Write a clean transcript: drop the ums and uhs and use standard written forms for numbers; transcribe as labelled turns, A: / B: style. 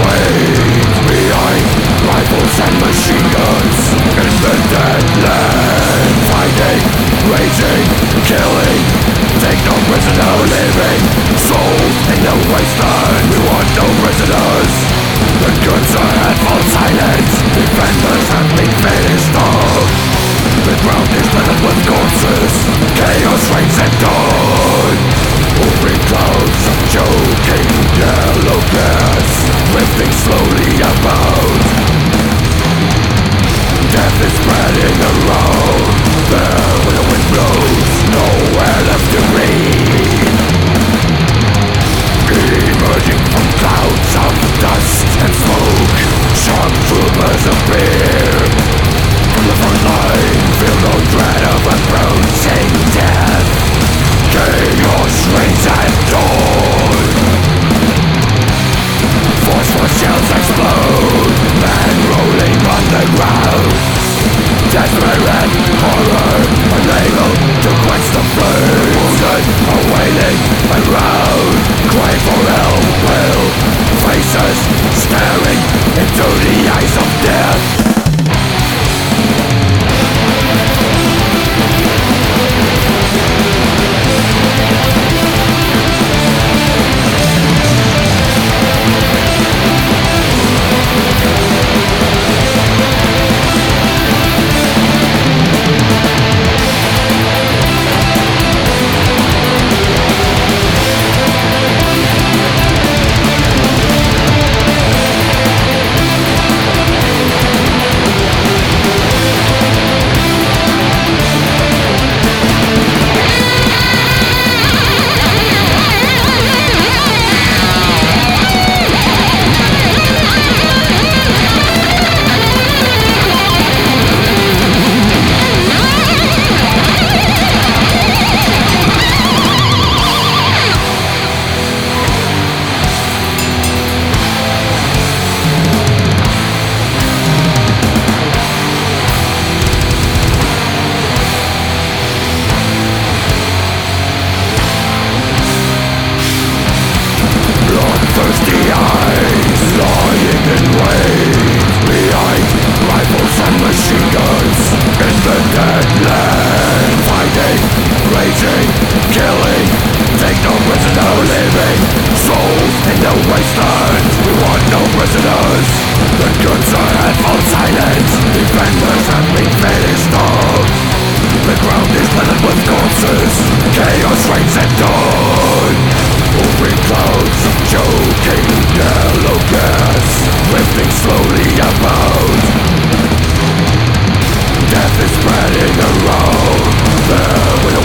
A: wait behind rifles and machine guns in the dead land, fighting, raging, killing. Take no prisoner, living souls in the wasteland. We want no prisoners. The guns ahead fall silent. Defenders have been finished off. The ground is littered with corpses. Chaos reigns at dawn. Over clouds of choking yellow gas, drifting slowly about. Death is spreading around. There where the wind blows, nowhere left to breathe. Emerging from clouds of dust and smoke, shock troopers appear. From the front line, feel no dread of approaching death. Chaos reigns at dawn. Forceful shells explode, men rolling on the ground. Desperate and horror, unable to quench the flame. Wounded are wailing around, crying for help. Will faces staring into the eyes of death. Chaos reigns at dawn. Over clouds of choking yellow gas, drifting slowly about. Death is spreading around. There